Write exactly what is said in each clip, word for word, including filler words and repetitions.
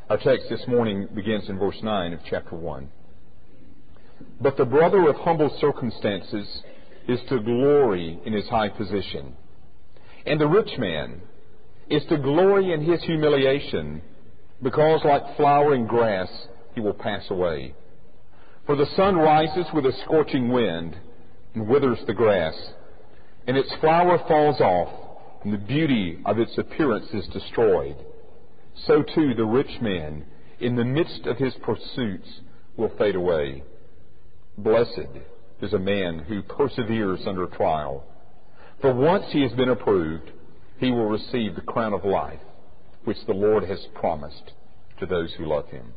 Our text this morning begins in verse nine of chapter one. But the brother of humble circumstances is to glory in his high position, and the rich man is to glory in his humiliation, because like flowering grass he will pass away. For the sun rises with a scorching wind and withers the grass, and its flower falls off, and the beauty of its appearance is destroyed. So too the rich man, in the midst of his pursuits, will fade away. Blessed is a man who perseveres under trial, for once he has been approved, he will receive the crown of life, which the Lord has promised to those who love him.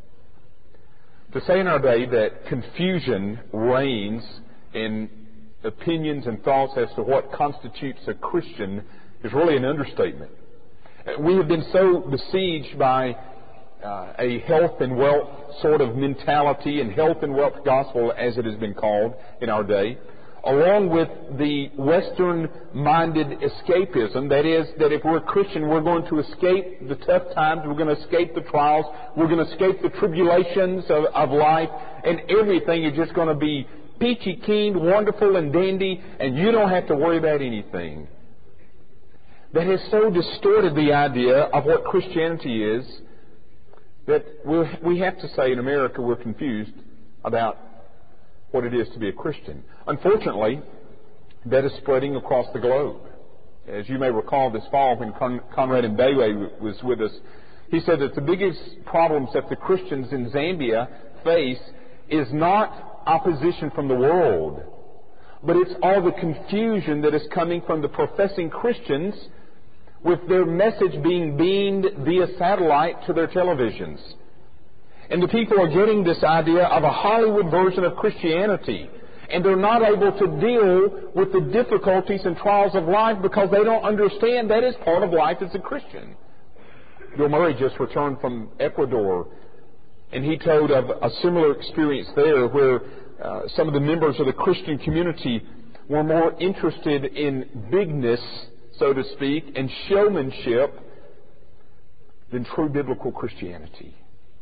To say in our day that confusion reigns in opinions and thoughts as to what constitutes a Christian is really an understatement. We have been so besieged by uh, a health and wealth sort of mentality and health and wealth gospel, as it has been called in our day, along with the Western-minded escapism, that is, that if we're a Christian, we're going to escape the tough times, we're going to escape the trials, we're going to escape the tribulations of, of life, and everything is just going to be peachy keen, wonderful and dandy, and you don't have to worry about anything. That has so distorted the idea of what Christianity is that we're, we have to say in America we're confused about what it is to be a Christian. Unfortunately, that is spreading across the globe. As you may recall this fall when Con- Conrad Mbewe was with us, he said that the biggest problems that the Christians in Zambia face is not opposition from the world, but it's all the confusion that is coming from the professing Christians with their message being beamed via satellite to their televisions. And the people are getting this idea of a Hollywood version of Christianity, and they're not able to deal with the difficulties and trials of life because they don't understand that is part of life as a Christian. Bill Murray just returned from Ecuador, and he told of a similar experience there where uh, some of the members of the Christian community were more interested in bigness, so to speak, and showmanship than true biblical Christianity.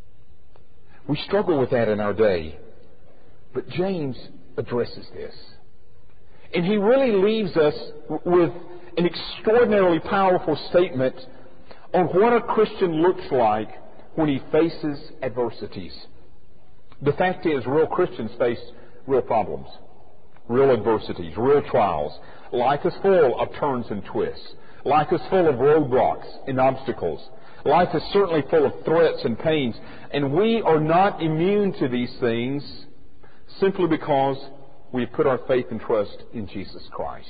We struggle with that in our day. But James addresses this. And he really leaves us with an extraordinarily powerful statement on what a Christian looks like when he faces adversities. The fact is, real Christians face real problems, real adversities, real trials. Life is full of turns and twists. Life is full of roadblocks and obstacles. Life is certainly full of threats and pains, and we are not immune to these things simply because we put our faith and trust in Jesus Christ.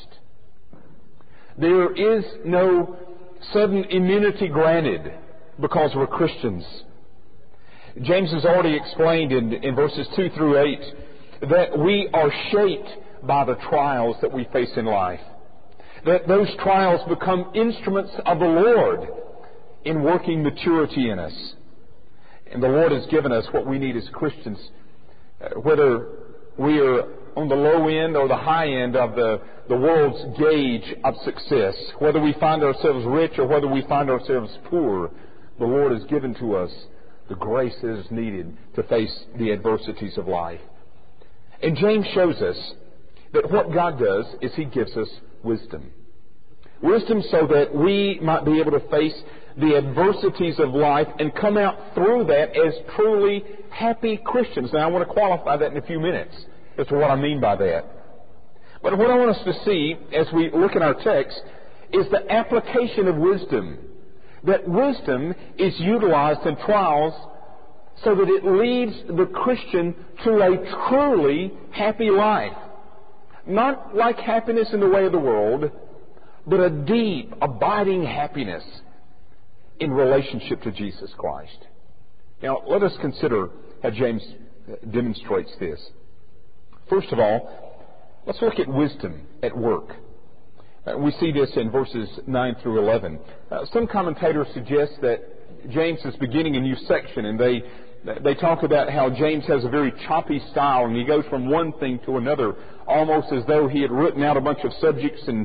There is no sudden immunity granted because we're Christians. James has already explained in, in verses two through eight that we are shaped by the trials that we face in life. That those trials become instruments of the Lord in working maturity in us. And the Lord has given us what we need as Christians, uh, whether we are on the low end or the high end of the, the world's gauge of success, whether we find ourselves rich or whether we find ourselves poor, the Lord has given to us the grace that is needed to face the adversities of life. And James shows us that what God does is He gives us wisdom. Wisdom so that we might be able to face the adversities of life and come out through that as truly happy Christians. Now, I want to qualify that in a few minutes as to what I mean by that. But what I want us to see as we look at our text is the application of wisdom. That wisdom is utilized in trials so that it leads the Christian to a truly happy life. Not like happiness in the way of the world, but a deep, abiding happiness in relationship to Jesus Christ. Now, let us consider how James demonstrates this. First of all, let's look at wisdom at work. Uh, we see this in verses nine through eleven. Uh, some commentators suggest that James is beginning a new section, and they they talk about how James has a very choppy style, and he goes from one thing to another, almost as though he had written out a bunch of subjects and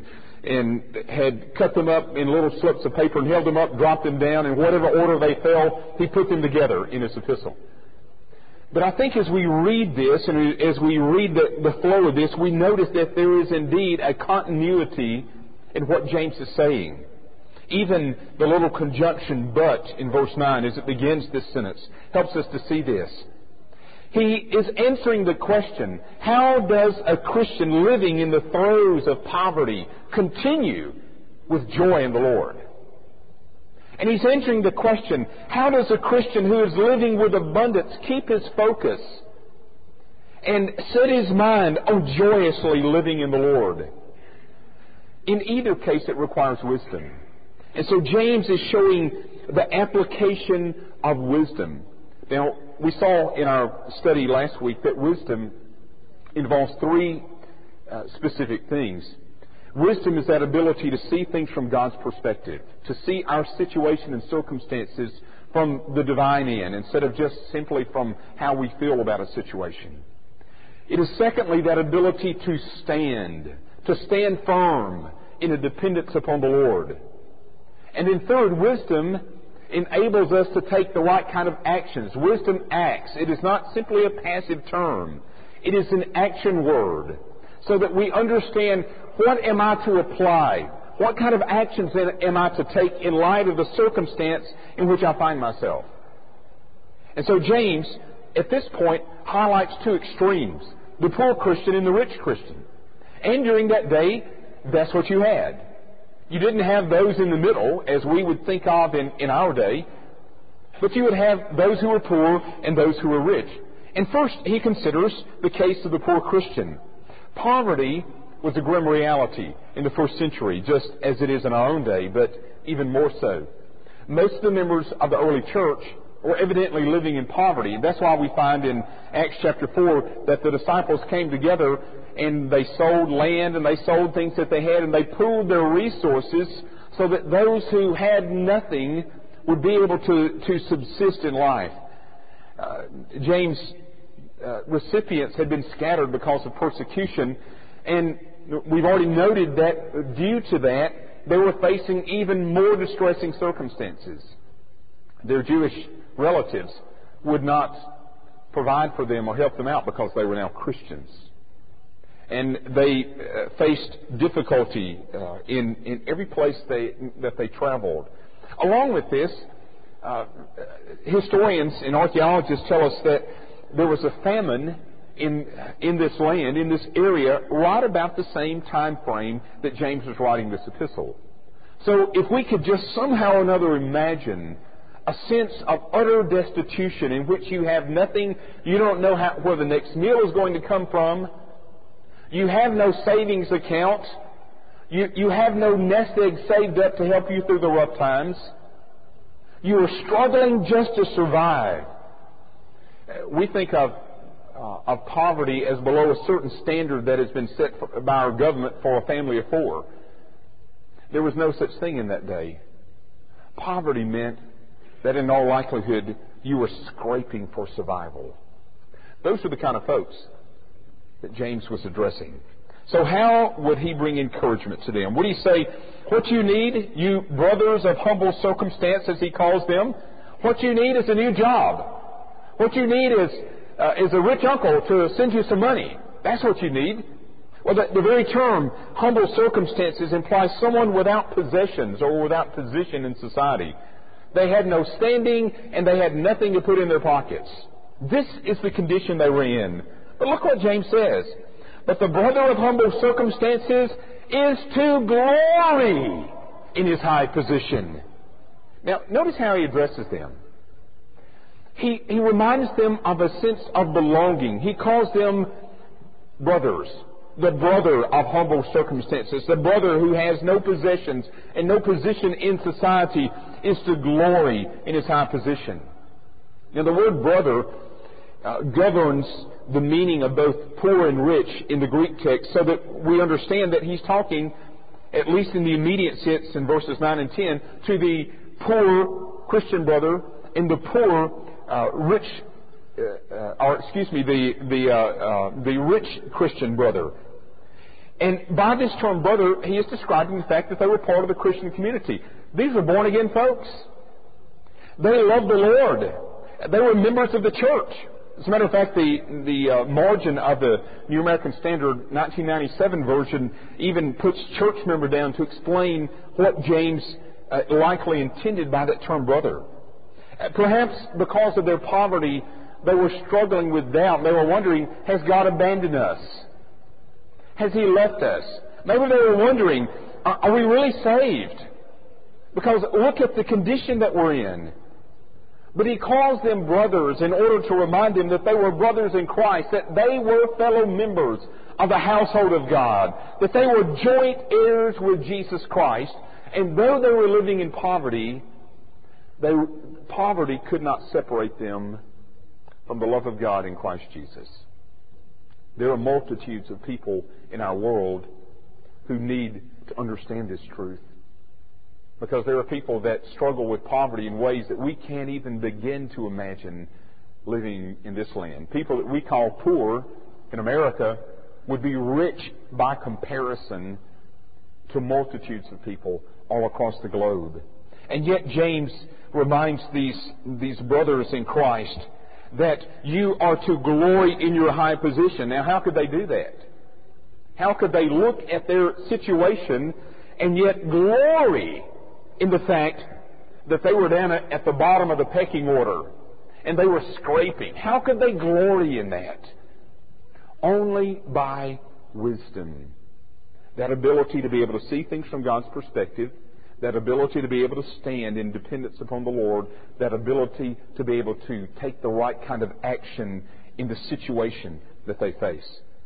and had cut them up in little slips of paper and held them up, dropped them down, in whatever order they fell, he put them together in his epistle. But I think as we read this, and as we read the, the flow of this, we notice that there is indeed a continuity in what James is saying. Even the little conjunction "but" in verse nine, as it begins this sentence, helps us to see this. He is answering the question, how does a Christian living in the throes of poverty continue with joy in the Lord? And he's answering the question, how does a Christian who is living with abundance keep his focus and set his mind on joyously living in the Lord? In either case, it requires wisdom. And so James is showing the application of wisdom. Now, we saw in our study last week that wisdom involves three uh, specific things. Wisdom is that ability to see things from God's perspective, to see our situation and circumstances from the divine end instead of just simply from how we feel about a situation. It is secondly that ability to stand, to stand firm in a dependence upon the Lord. And then third, wisdom enables us to take the right kind of actions. Wisdom acts. It is not simply a passive term. It is an action word, so that we understand, what am I to apply? What kind of actions am I to take in light of the circumstance in which I find myself? And so James, at this point, highlights two extremes, the poor Christian and the rich Christian. And during that day, that's what you had. You didn't have those in the middle, as we would think of in, in our day, but you would have those who were poor and those who were rich. And first, he considers the case of the poor Christian. Poverty was a grim reality in the first century, just as it is in our own day, but even more so. Most of the members of the early church were evidently living in poverty. That's why we find in Acts chapter four that the disciples came together and they sold land and they sold things that they had, and they pooled their resources so that those who had nothing would be able to, to subsist in life. Uh, James' uh, recipients had been scattered because of persecution, and we've already noted that due to that, they were facing even more distressing circumstances. Their Jewish relatives would not provide for them or help them out because they were now Christians. And they uh, faced difficulty uh, in, in every place they, that they traveled. Along with this, uh, historians and archaeologists tell us that there was a famine in, in this land, in this area, right about the same time frame that James was writing this epistle. So if we could just somehow or another imagine a sense of utter destitution in which you have nothing, you don't know how, where the next meal is going to come from, you have no savings account, you, you have no nest egg saved up to help you through the rough times, you are struggling just to survive. We think of, uh, of poverty as below a certain standard that has been set for, by our government for a family of four. There was no such thing in that day. Poverty meant that in all likelihood you were scraping for survival. Those are the kind of folks that James was addressing. So how would he bring encouragement to them? Would he say, what you need, you brothers of humble circumstance, as he calls them, what you need is a new job. What you need is, uh, is a rich uncle to send you some money. That's what you need. Well, the, the very term humble circumstances implies someone without possessions or without position in society. They had no standing and they had nothing to put in their pockets. This is the condition they were in. But look what James says. But the brother of humble circumstances is to glory in his high position. Now, notice how he addresses them. He, he reminds them of a sense of belonging. He calls them brothers. The brother of humble circumstances. The brother who has no possessions and no position in society is to glory in his high position. Now, the word brother uh, governs the meaning of both poor and rich in the Greek text, so that we understand that he's talking, at least in the immediate sense in verses nine and ten, to the poor Christian brother and the poor uh, rich, uh, uh, or excuse me, the the uh, uh, the rich Christian brother. And by this term brother, he is describing the fact that they were part of the Christian community. These are born-again folks. They loved the Lord. They were members of the church. As a matter of fact, the, the uh, margin of the New American Standard nineteen ninety-seven version even puts church member down to explain what James uh, likely intended by that term brother. Uh, perhaps because of their poverty, they were struggling with doubt. They were wondering, has God abandoned us? Has He left us? Maybe they were wondering, are, are we really saved? Because look at the condition that we're in. But he calls them brothers in order to remind them that they were brothers in Christ, that they were fellow members of the household of God, that they were joint heirs with Jesus Christ, and though they were living in poverty, they, poverty could not separate them from the love of God in Christ Jesus. There are multitudes of people in our world who need to understand this truth. Because there are people that struggle with poverty in ways that we can't even begin to imagine living in this land. People that we call poor in America would be rich by comparison to multitudes of people all across the globe. And yet James reminds these, these brothers in Christ that you are to glory in your high position. Now, how could they do that? How could they look at their situation and yet glory in the fact that they were down at the bottom of the pecking order and they were scraping? How could they glory in that? Only by wisdom. That ability to be able to see things from God's perspective, that ability to be able to stand in dependence upon the Lord, that ability to be able to take the right kind of action in the situation that they face.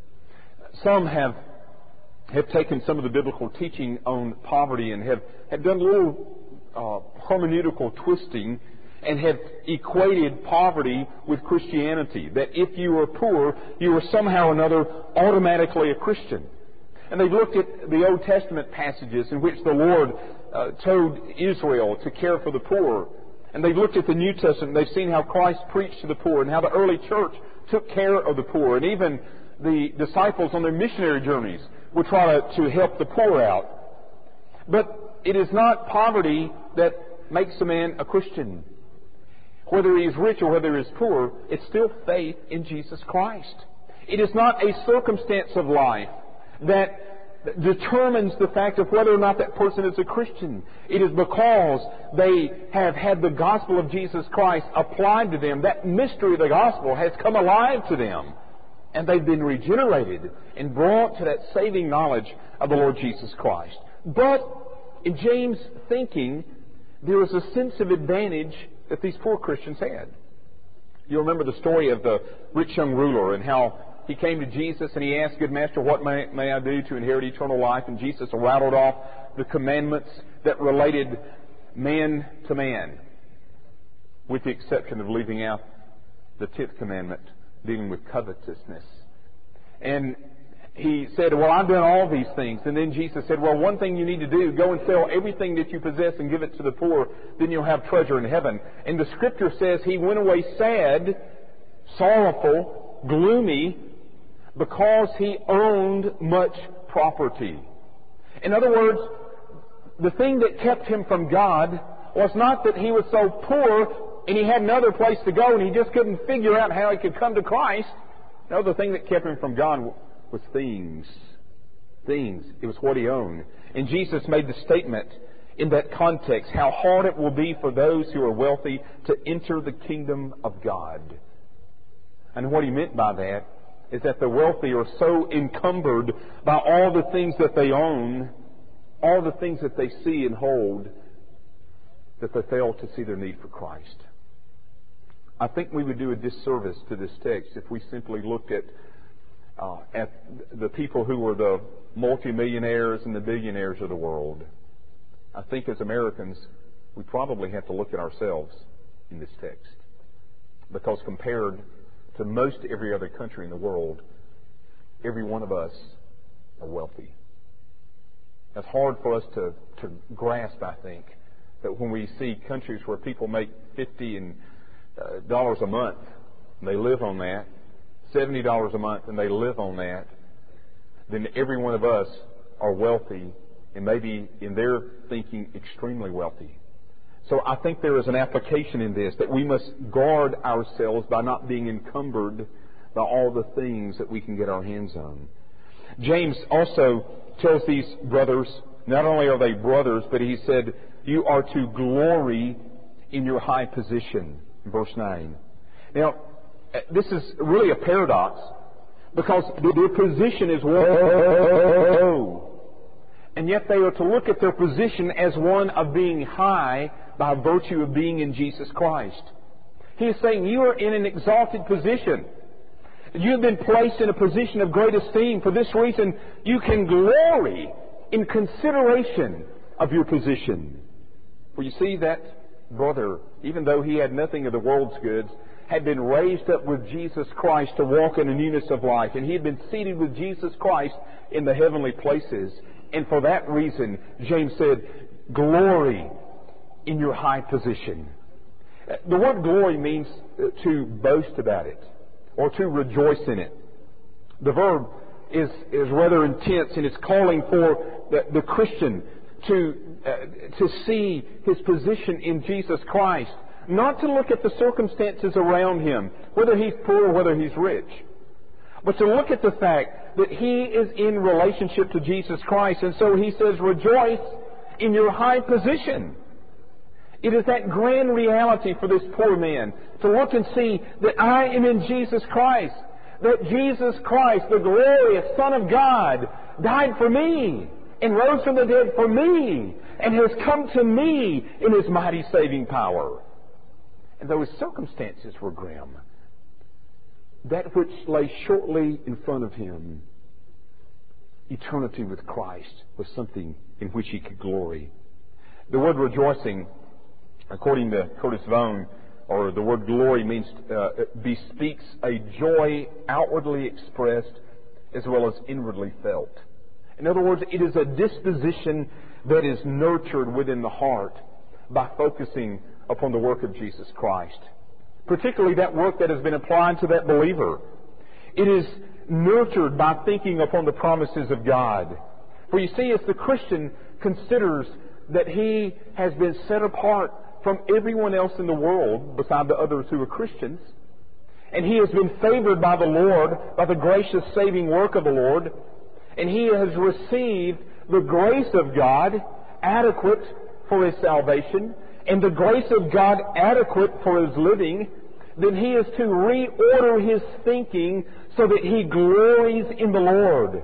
Some have have taken some of the biblical teaching on poverty and have, have done a little uh, hermeneutical twisting and have equated poverty with Christianity. That if you were poor, you were somehow or another automatically a Christian. And they've looked at the Old Testament passages in which the Lord uh, told Israel to care for the poor. And they've looked at the New Testament and they've seen how Christ preached to the poor and how the early church took care of the poor. And even the disciples on their missionary journeys would try to, to help the poor out. But it is not poverty that makes a man a Christian. Whether he is rich or whether he is poor, it's still faith in Jesus Christ. It is not a circumstance of life that determines the fact of whether or not that person is a Christian. It is because they have had the gospel of Jesus Christ applied to them. That mystery of the gospel has come alive to them. And they've been regenerated and brought to that saving knowledge of the Lord Jesus Christ. But in James' thinking, there was a sense of advantage that these poor Christians had. You remember the story of the rich young ruler and how he came to Jesus and he asked, "Good Master, what may, may I do to inherit eternal life?" And Jesus rattled off the commandments that related man to man, with the exception of leaving out the tenth commandment, dealing with covetousness. And he said, "Well, I've done all these things." And then Jesus said, "Well, one thing you need to do, go and sell everything that you possess and give it to the poor, then you'll have treasure in heaven." And the Scripture says he went away sad, sorrowful, gloomy, because he owned much property. In other words, the thing that kept him from God was not that he was so poor and he had another place to go and he just couldn't figure out how he could come to Christ. No, the thing that kept him from God was things. Things. It was what he owned. And Jesus made the statement in that context, how hard it will be for those who are wealthy to enter the kingdom of God. And what he meant by that is that the wealthy are so encumbered by all the things that they own, all the things that they see and hold, that they fail to see their need for Christ. I think we would do a disservice to this text if we simply looked at uh, at the people who were the multimillionaires and the billionaires of the world. I think as Americans, we probably have to look at ourselves in this text. Because compared to most every other country in the world, every one of us are wealthy. It's hard for us to, to grasp, I think, that when we see countries where people make fifty dollars a month and they live on that, seventy dollars a month and they live on that, then every one of us are wealthy, and maybe in their thinking extremely wealthy. So I think there is an application in this, that we must guard ourselves by not being encumbered by all the things that we can get our hands on. James also tells these brothers, not only are they brothers, but he said, you are to glory in your high position, verse nine. Now, this is really a paradox, because their position is low, and yet they are to look at their position as one of being high by virtue of being in Jesus Christ. He is saying you are in an exalted position. You have been placed in a position of great esteem. For this reason, you can glory in consideration of your position. For you see, that brother, even though he had nothing of the world's goods, had been raised up with Jesus Christ to walk in a newness of life. And he had been seated with Jesus Christ in the heavenly places. And for that reason, James said, glory in your high position. The word glory means to boast about it, or to rejoice in it. The verb is, is rather intense, and it's calling for the, the Christian to, uh, to see his position in Jesus Christ. Not to look at the circumstances around him, whether he's poor or whether he's rich, but to look at the fact that he is in relationship to Jesus Christ. And so he says, rejoice in your high position. It is that grand reality for this poor man to look and see that I am in Jesus Christ, that Jesus Christ, the glorious Son of God, died for me and rose from the dead for me and has come to me in His mighty saving power. And though his circumstances were grim, that which lay shortly in front of him, eternity with Christ, was something in which he could glory. The word rejoicing, according to Curtis Vaughan, or the word glory, means uh, bespeaks a joy outwardly expressed as well as inwardly felt. In other words, it is a disposition that is nurtured within the heart by focusing upon the work of Jesus Christ, particularly that work that has been applied to that believer. It is nurtured by thinking upon the promises of God. For you see, as the Christian considers that he has been set apart from everyone else in the world, beside the others who are Christians, and he has been favored by the Lord, by the gracious saving work of the Lord, and he has received the grace of God adequate for his salvation, and the grace of God adequate for his living, then he is to reorder his thinking so that he glories in the Lord.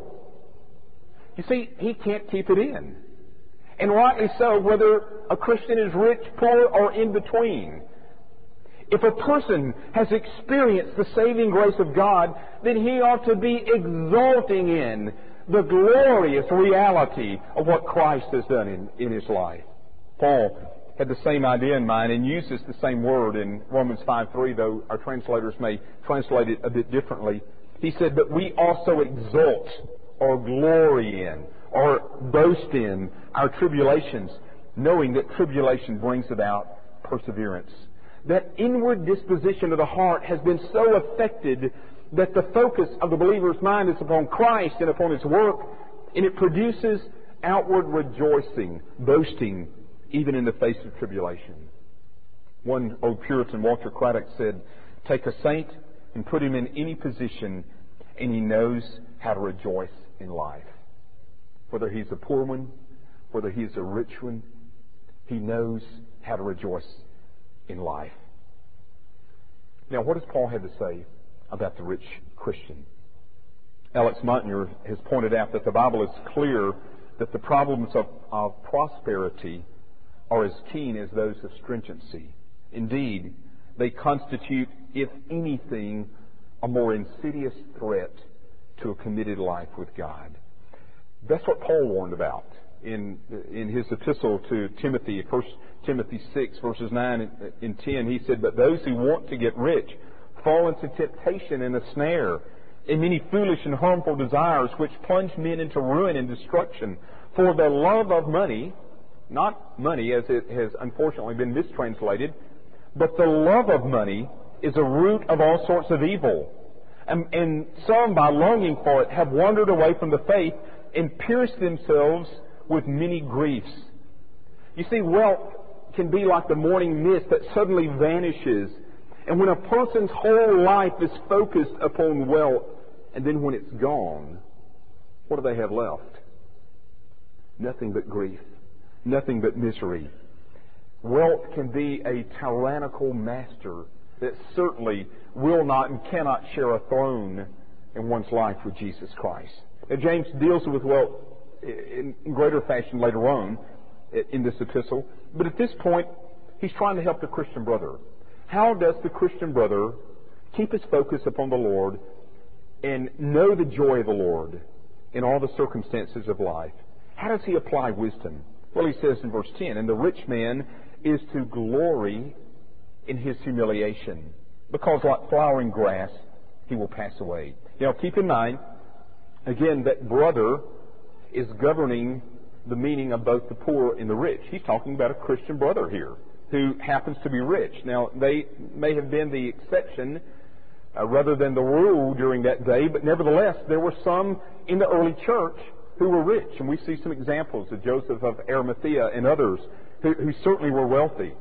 You see, he can't keep it in. And rightly so, whether a Christian is rich, poor, or in between. If a person has experienced the saving grace of God, then he ought to be exulting in the glorious reality of what Christ has done in, in his life. Paul had the same idea in mind and uses the same word in Romans five three, though our translators may translate it a bit differently. He said, but we also exult or glory in or boast in our tribulations, knowing that tribulation brings about perseverance. That inward disposition of the heart has been so affected that the focus of the believer's mind is upon Christ and upon His work, and it produces outward rejoicing, boasting, even in the face of tribulation. One old Puritan, Walter Craddock, said, take a saint and put him in any position, and he knows how to rejoice in life. Whether he's a poor one, whether he's a rich one, he knows how to rejoice in life. Now, what does Paul have to say about the rich Christian? Alex Montner has pointed out that the Bible is clear that the problems of, of prosperity are as keen as those of stringency. Indeed, they constitute, if anything, a more insidious threat to a committed life with God. That's what Paul warned about in in his epistle to Timothy, First Timothy six, verses nine and ten. He said, but those who want to get rich fall into temptation and a snare, and many foolish and harmful desires, which plunge men into ruin and destruction. For the love of money, not money as it has unfortunately been mistranslated, but the love of money is a root of all sorts of evil. And, and some, by longing for it, have wandered away from the faith and pierced themselves with many griefs. You see, wealth can be like the morning mist that suddenly vanishes. And when a person's whole life is focused upon wealth, and then when it's gone, what do they have left? Nothing but grief. Nothing but misery. Wealth can be a tyrannical master that certainly will not and cannot share a throne in one's life with Jesus Christ. Now, James deals with wealth in greater fashion later on in this epistle, but at this point, he's trying to help the Christian brother. How does the Christian brother keep his focus upon the Lord and know the joy of the Lord in all the circumstances of life? How does he apply wisdom? Well, he says in verse ten, and the rich man is to glory in his humiliation, because like flowering grass, he will pass away. Now, keep in mind, again, that brother is governing the meaning of both the poor and the rich. He's talking about a Christian brother here who happens to be rich. Now, they may have been the exception uh, rather than the rule during that day, but nevertheless, there were some in the early church who were rich, and we see some examples of Joseph of Arimathea and others who, who certainly were wealthy.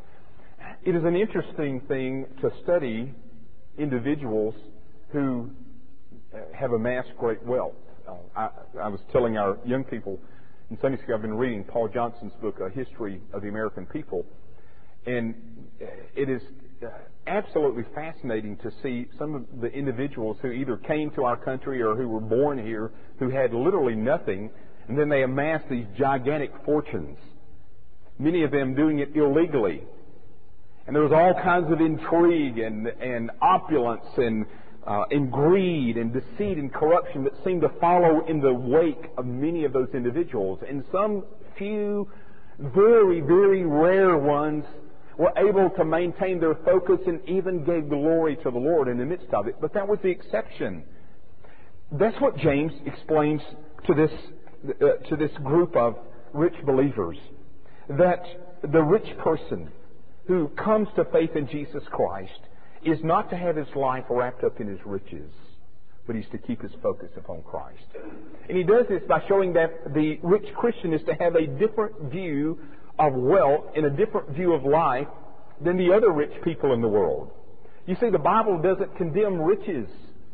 It is an interesting thing to study individuals who have amassed great wealth. Uh, I, I was telling our young people in Sunday school, I've been reading Paul Johnson's book, A History of the American People, and it is absolutely fascinating to see some of the individuals who either came to our country or who were born here who had literally nothing, and then they amassed these gigantic fortunes, many of them doing it illegally. And there was all kinds of intrigue and, and opulence and, uh, and greed and deceit and corruption that seemed to follow in the wake of many of those individuals. And some few very, very rare ones were able to maintain their focus and even gave glory to the Lord in the midst of it. But that was the exception. That's what James explains to this, uh, to this group of rich believers. That the rich person who comes to faith in Jesus Christ is not to have his life wrapped up in his riches, but he's to keep his focus upon Christ. And he does this by showing that the rich Christian is to have a different view of wealth and a different view of life than the other rich people in the world. You see, the Bible doesn't condemn riches.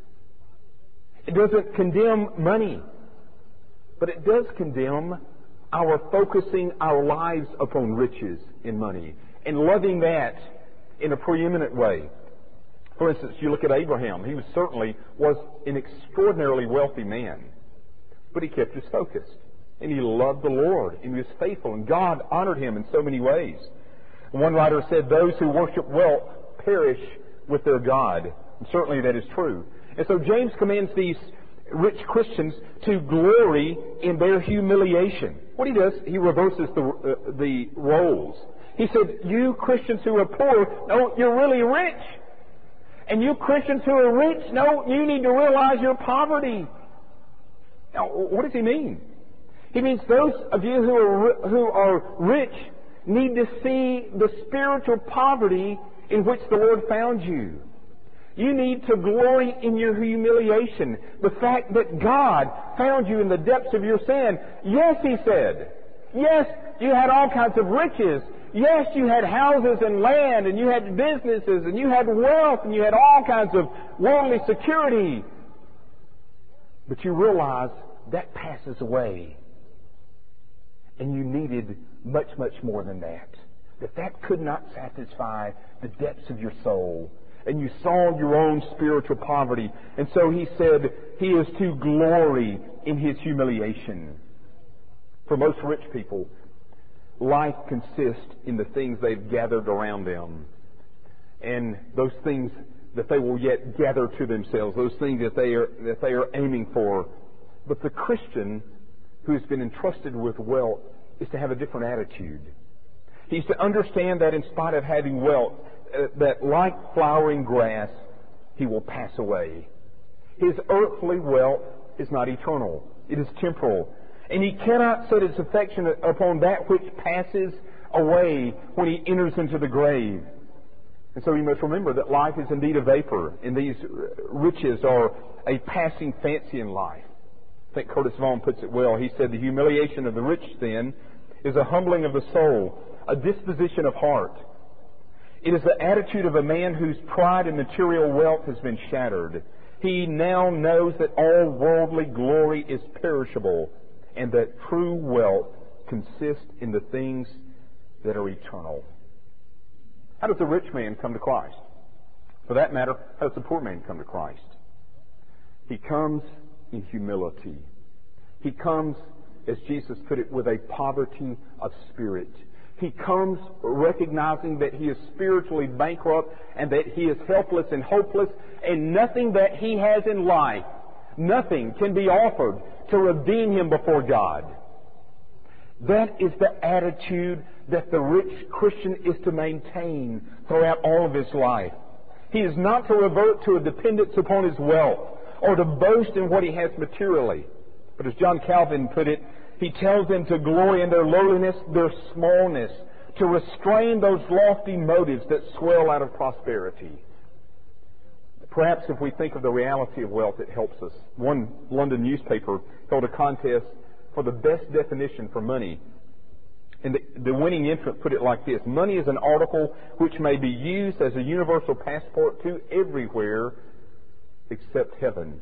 It doesn't condemn money. But it does condemn our focusing our lives upon riches and money and loving that in a preeminent way. For instance, you look at Abraham. He was certainly was an extraordinarily wealthy man, but he kept his focus. And he loved the Lord, and he was faithful, and God honored him in so many ways. One writer said, those who worship wealth perish with their God. And certainly that is true. And so James commands these rich Christians to glory in their humiliation. What he does, he reverses the, uh, the roles. He said, you Christians who are poor, no, you're really rich. And you Christians who are rich, no, you need to realize your poverty. Now, what does he mean? He means those of you who are, who are rich need to see the spiritual poverty in which the Lord found you. You need to glory in your humiliation. The fact that God found you in the depths of your sin. Yes, he said. Yes, you had all kinds of riches. Yes, you had houses and land, and you had businesses, and you had wealth, and you had all kinds of worldly security. But you realize that passes away. And you needed much, much more than that. That that could not satisfy the depths of your soul. And you saw your own spiritual poverty. And so he said he is to glory in his humiliation. For most rich people, life consists in the things they've gathered around them. And those things that they will yet gather to themselves. Those things that they are, that they are aiming for. But the Christian who has been entrusted with wealth is to have a different attitude. He's to understand that in spite of having wealth, uh, that like flowering grass, he will pass away. His earthly wealth is not eternal. It is temporal. And he cannot set his affection upon that which passes away when he enters into the grave. And so we must remember that life is indeed a vapor, and these riches are a passing fancy in life. I think Curtis Vaughan puts it well. He said, the humiliation of the rich, then, is a humbling of the soul, a disposition of heart. It is the attitude of a man whose pride in material wealth has been shattered. He now knows that all worldly glory is perishable, and that true wealth consists in the things that are eternal. How does the rich man come to Christ? For that matter, how does the poor man come to Christ? He comes in humility. He comes, as Jesus put it, with a poverty of spirit. He comes recognizing that he is spiritually bankrupt and that he is helpless and hopeless, and nothing that he has in life, nothing can be offered to redeem him before God. That is the attitude that the rich Christian is to maintain throughout all of his life. He is not to revert to a dependence upon his wealth or to boast in what he has materially. But as John Calvin put it, he tells them to glory in their lowliness, their smallness, to restrain those lofty motives that swell out of prosperity. Perhaps if we think of the reality of wealth, it helps us. One London newspaper held a contest for the best definition for money. And the, the winning entrant put it like this: money is an article which may be used as a universal passport to everywhere except heaven,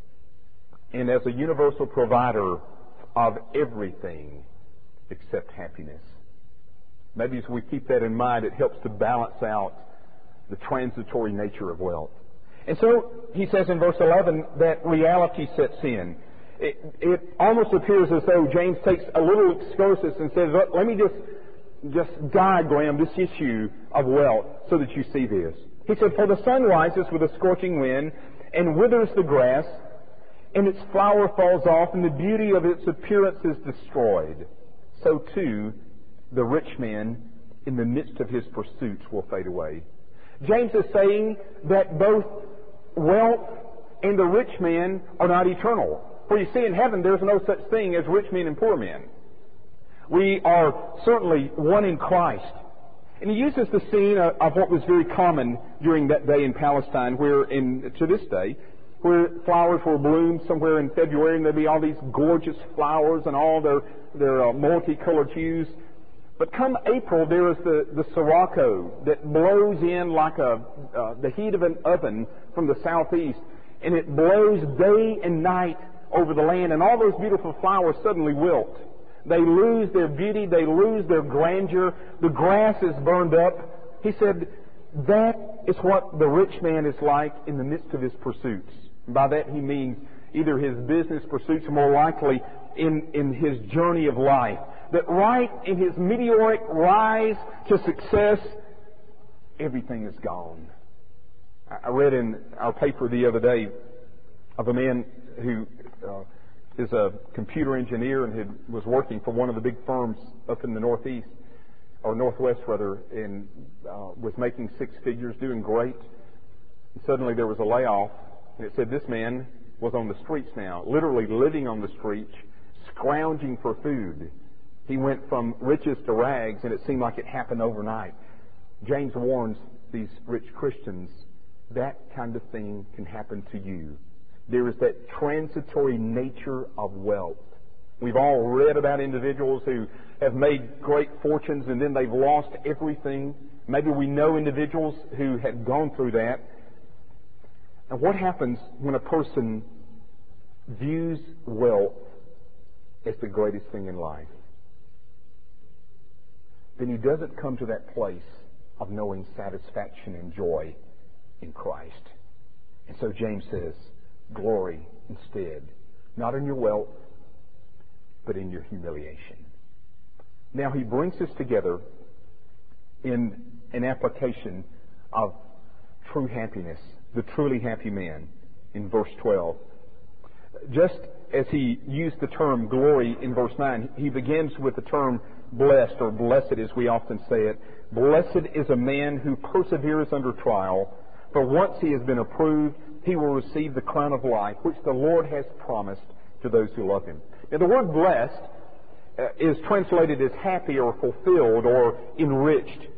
and as a universal provider of everything except happiness. Maybe as we keep that in mind, it helps to balance out the transitory nature of wealth. And so he says in verse eleven that reality sets in. It, it almost appears as though James takes a little excursus and says, let, let me just, just diagram this issue of wealth so that you see this. He said, for the sun rises with a scorching wind and withers the grass, and its flower falls off, and the beauty of its appearance is destroyed. So too, the rich man in the midst of his pursuits will fade away. James is saying that both wealth and the rich man are not eternal. For you see, in heaven there's no such thing as rich men and poor men. We are certainly one in Christ. And he uses the scene of, of what was very common during that day in Palestine, where in to this day, where flowers will bloom somewhere in February, and there'll be all these gorgeous flowers and all their, their uh, multicolored hues. But come April, there is the, the sirocco that blows in like a, uh, the heat of an oven from the southeast, and it blows day and night over the land, and all those beautiful flowers suddenly wilt. They lose their beauty, they lose their grandeur, the grass is burned up. He said, that is what the rich man is like in the midst of his pursuits. And by that he means either his business pursuits, or more likely in, in his journey of life. That right in his meteoric rise to success, everything is gone. I read in our paper the other day of a man who uh, is a computer engineer and had, was working for one of the big firms up in the Northeast, or Northwest rather, and uh, was making six figures, doing great. And suddenly there was a layoff, and it said this man was on the streets now, literally living on the streets, scrounging for food. He went from riches to rags, and it seemed like it happened overnight. James warns these rich Christians, that kind of thing can happen to you. There is that transitory nature of wealth. We've all read about individuals who have made great fortunes and then they've lost everything. Maybe we know individuals who had gone through that. And what happens when a person views wealth as the greatest thing in life? Then he doesn't come to that place of knowing satisfaction and joy in Christ. And so James says, glory instead, not in your wealth, but in your humiliation. Now he brings us together in an application of true happiness, the truly happy man, in verse twelve. Just as he used the term glory in verse nine, he begins with the term blessed, or blessed as we often say it. Blessed is a man who perseveres under trial, for once he has been approved, he will receive the crown of life, which the Lord has promised to those who love him. Now, the word blessed uh, is translated as happy or fulfilled or enriched.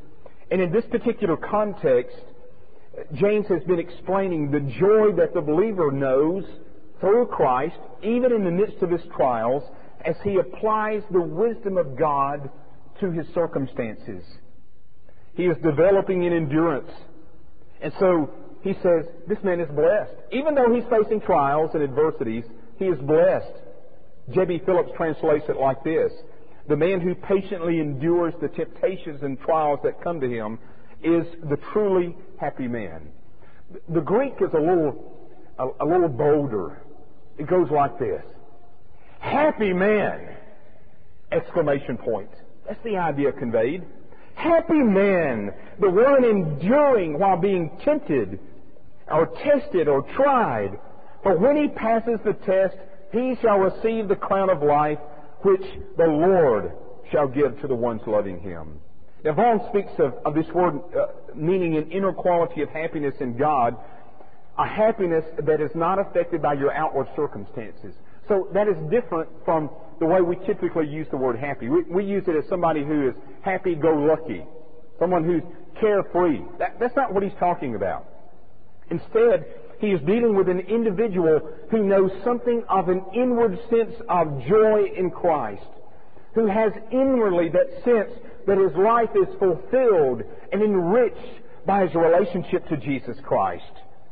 And in this particular context, James has been explaining the joy that the believer knows through Christ, even in the midst of his trials, as he applies the wisdom of God to his circumstances. He is developing in endurance. And so he says, this man is blessed. Even though he's facing trials and adversities, he is blessed. J B Phillips translates it like this: the man who patiently endures the temptations and trials that come to him is the truly happy man. The Greek is a little, a, a little bolder. It goes like this: happy man! Exclamation point. That's the idea conveyed. Happy man, the one enduring while being tempted, or tested, or tried. For when he passes the test, he shall receive the crown of life, which the Lord shall give to the ones loving him. Now, Vaughan speaks of, of this word uh, meaning an inner quality of happiness in God, a happiness that is not affected by your outward circumstances. So that is different from the way we typically use the word happy. We, we use it as somebody who is happy-go-lucky, someone who's carefree. That, that's not what he's talking about. Instead, he is dealing with an individual who knows something of an inward sense of joy in Christ, who has inwardly that sense that his life is fulfilled and enriched by his relationship to Jesus Christ.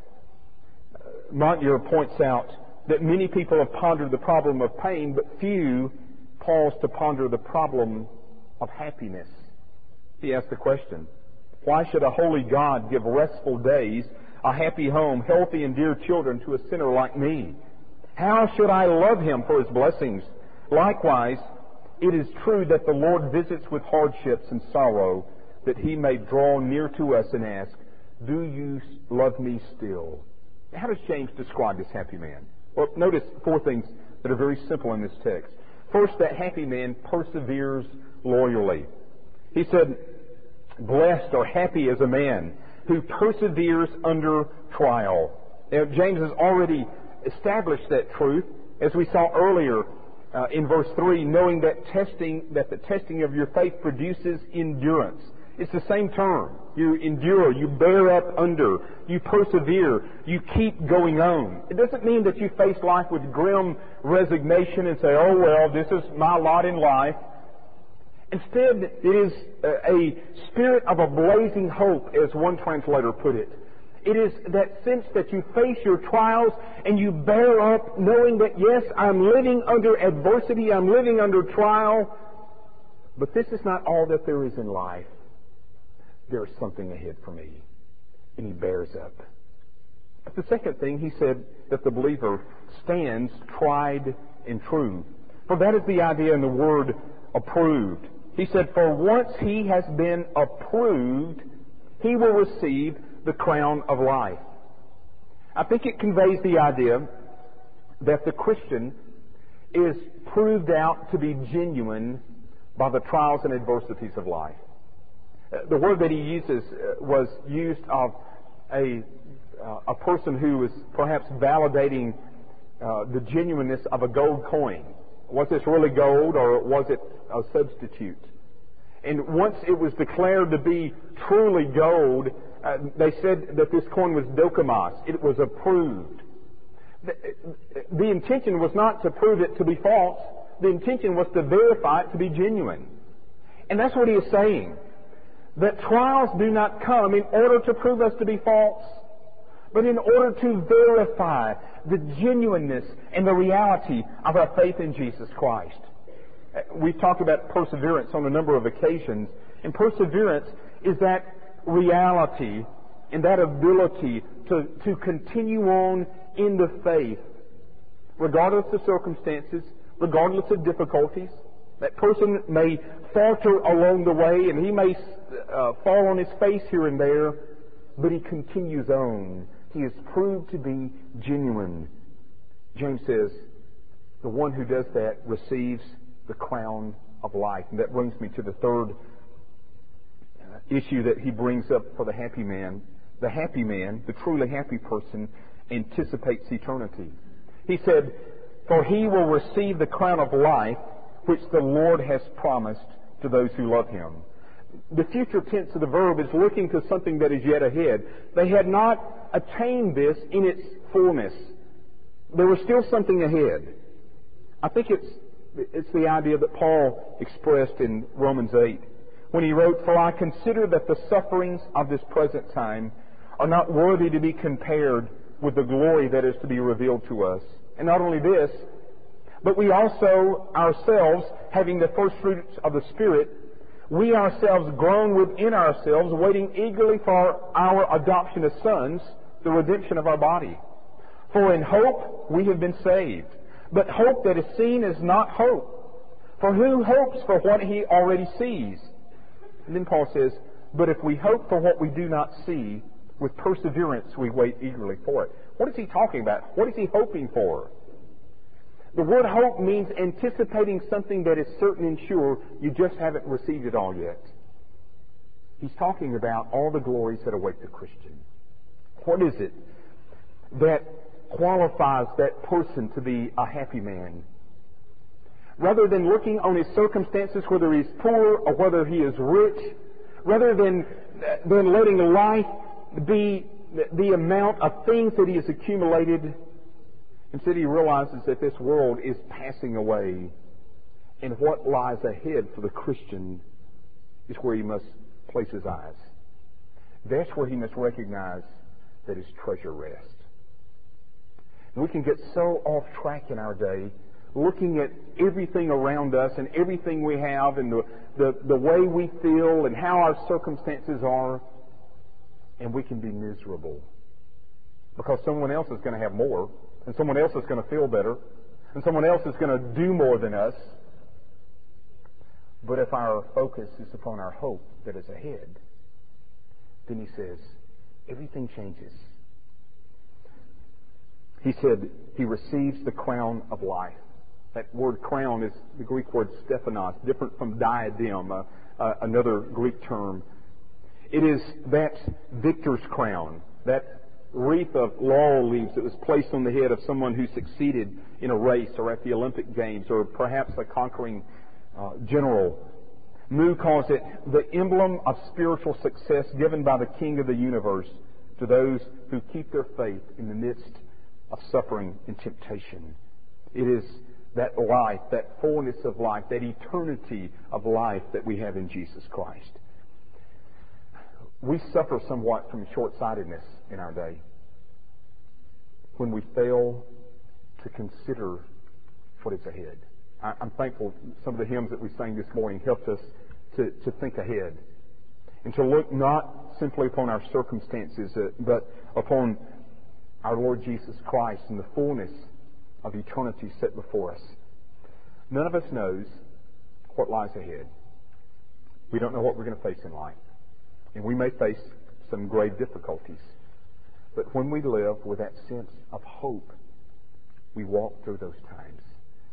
Montier points out that many people have pondered the problem of pain, but few pause to ponder the problem of happiness. He asked the question, why should a holy God give restful days, a happy home, healthy and dear children to a sinner like me? How should I love him for his blessings? Likewise, it is true that the Lord visits with hardships and sorrow, that he may draw near to us and ask, do you love me still? How does James describe this happy man? Well, notice four things that are very simple in this text. First, that happy man perseveres loyally. He said, blessed or happy is a man who perseveres under trial. Now, James has already established that truth, as we saw earlier uh, in verse three, knowing that testing, that the testing of your faith produces endurance. It's the same term. You endure, you bear up under, you persevere, you keep going on. It doesn't mean that you face life with grim resignation and say, oh well, this is my lot in life. Instead, it is a spirit of a blazing hope, as one translator put it. It is that sense that you face your trials and you bear up knowing that, yes, I'm living under adversity, I'm living under trial, but this is not all that there is in life. There's something ahead for me. And he bears up. But the second thing, he said that the believer stands tried and true. For that is the idea in the word approved. He said, for once he has been approved, he will receive the crown of life. I think it conveys the idea that the Christian is proved out to be genuine by the trials and adversities of life. The word that he uses was used of a, uh, a person who was perhaps validating uh, the genuineness of a gold coin. Was this really gold or was it a substitute? And once it was declared to be truly gold, uh, they said that this coin was dokimos. It was approved. The, the intention was not to prove it to be false. The intention was to verify it to be genuine. And that's what he is saying. That trials do not come in order to prove us to be false, but in order to verify the genuineness and the reality of our faith in Jesus Christ. We've talked about perseverance on a number of occasions, and perseverance is that reality and that ability to, to continue on in the faith, regardless of circumstances, regardless of difficulties. That person may falter along the way, and he may uh, fall on his face here and there, but he continues on. He is proved to be genuine. James says, the one who does that receives the crown of life. And that brings me to the third uh, issue that he brings up for the happy man. The happy man, the truly happy person, anticipates eternity. He said, for he will receive the crown of life which the Lord has promised to those who love him. the future tense of the verb is looking to something that is yet ahead. They had not attained this in its fullness. There was still something ahead. I think it's it's the idea that Paul expressed in Romans eight when he wrote, "For I consider that the sufferings of this present time are not worthy to be compared with the glory that is to be revealed to us." And not only this, but we also ourselves, having the first fruits of the Spirit, we ourselves groan within ourselves, waiting eagerly for our adoption as sons, the redemption of our body. For in hope we have been saved. But hope that is seen is not hope. For who hopes for what he already sees? And then Paul says, "But if we hope for what we do not see, with perseverance we wait eagerly for it." What is he talking about? What is he hoping for? The word hope means anticipating something that is certain and sure. You just haven't received it all yet. He's talking about all the glories that await the Christian. What is it that qualifies that person to be a happy man? Rather than looking on his circumstances, whether he's poor or whether he is rich, rather than, than letting life be the amount of things that he has accumulated, instead he realizes that this world is passing away, and what lies ahead for the Christian is where he must place his eyes. That's where he must recognize that his treasure rests. We can get so off track in our day, looking at everything around us and everything we have and the, the, the way we feel and how our circumstances are, and we can be miserable because someone else is going to have more, and someone else is going to feel better, and someone else is going to do more than us. But if our focus is upon our hope that is ahead, then he says, everything changes. He said he receives the crown of life. That word crown is the Greek word stephanos, different from diadem, uh, uh, another Greek term. It is that victor's crown, that wreath of laurel leaves that was placed on the head of someone who succeeded in a race or at the Olympic Games or perhaps a conquering uh, general. Moo calls it the emblem of spiritual success given by the King of the universe to those who keep their faith in the midst of suffering and temptation. It is that life, that fullness of life, that eternity of life that we have in Jesus Christ. We suffer somewhat from short-sightedness in our day when we fail to consider what is ahead. I, I'm thankful some of the hymns that we sang this morning helped us to, to think ahead and to look not simply upon our circumstances, uh, but upon our Lord Jesus Christ and the fullness of eternity set before us. None of us knows what lies ahead. We don't know what we're going to face in life. And we may face some grave difficulties. But when we live with that sense of hope, we walk through those times.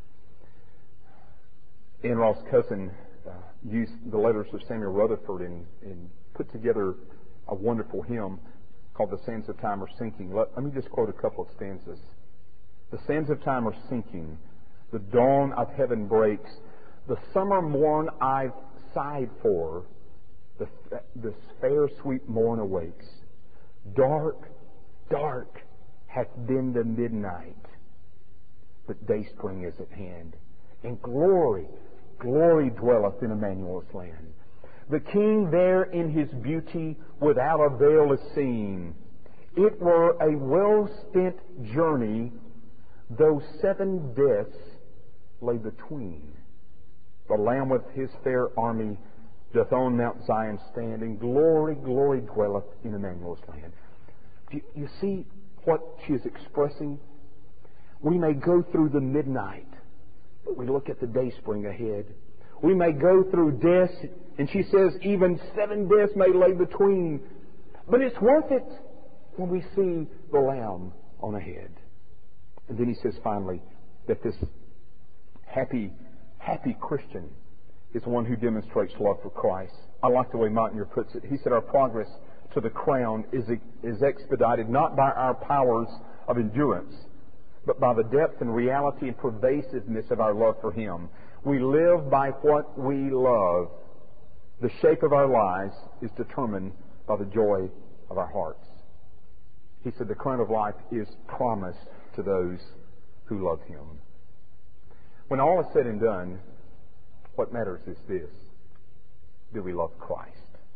Ann Ross Cousin uh, used the letters of Samuel Rutherford and, and put together a wonderful hymn called "The Sands of Time Are Sinking." Let, let me just quote a couple of stanzas. "The sands of time are sinking. The dawn of heaven breaks. The summer morn I've sighed for. The, this fair sweet morn awakes. Dark, dark hath been the midnight, but dayspring is at hand. And glory, glory dwelleth in Emmanuel's land. The King there in his beauty without a veil is seen. It were a well-spent journey, though seven deaths lay between. The Lamb with his fair army doth on Mount Zion stand, and glory, glory dwelleth in Emmanuel's land." Do you, you see what she is expressing? We may go through the midnight, but we look at the dayspring ahead. We may go through death, and she says even seven deaths may lay between, but it's worth it when we see the Lamb on ahead. And then he says finally that this happy, happy Christian is one who demonstrates love for Christ. I like the way Montagne puts it. He said our progress to the crown is, is expedited not by our powers of endurance, but by the depth and reality and pervasiveness of our love for Him. We live by what we love, The shape of our lives is determined by the joy of our hearts. He said the crown of life is promised to those who love Him. When all is said and done, what matters is this: do we love Christ?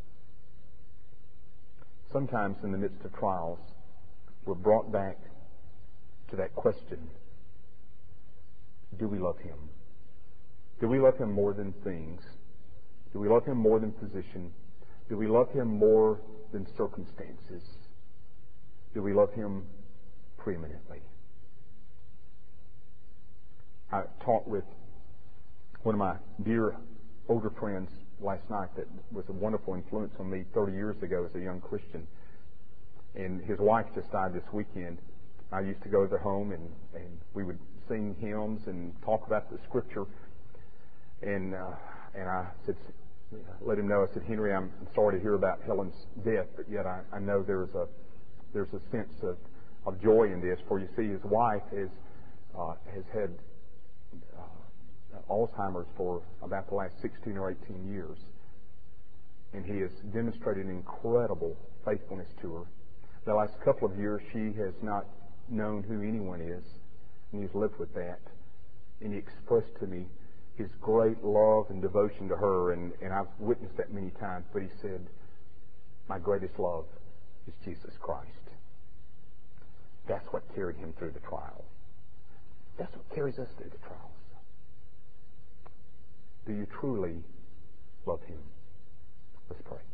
Sometimes in the midst of trials, we're brought back to that question: do we love Him? Do we love Him more than things? Do we love Him more than position? Do we love Him more than circumstances? Do we love Him preeminently? I talked with one of my dear older friends last night that was a wonderful influence on me thirty years ago as a young Christian. And his wife just died this weekend. I used to go to their home and, and we would sing hymns and talk about the Scripture. And uh, and I said, let him know, I said, Henry, I'm sorry to hear about Helen's death, but yet I, I know there's a there's a sense of, of joy in this. For you see, his wife has uh, has had uh, Alzheimer's for about the last sixteen or eighteen years, and he has demonstrated incredible faithfulness to her. The last couple of years, she has not known who anyone is, and he's lived with that. And he expressed to me his great love and devotion to her, and, and I've witnessed that many times, but he said, my greatest love is Jesus Christ. That's what carried him through the trial. That's what carries us through the trials. Do you truly love Him? Let's pray.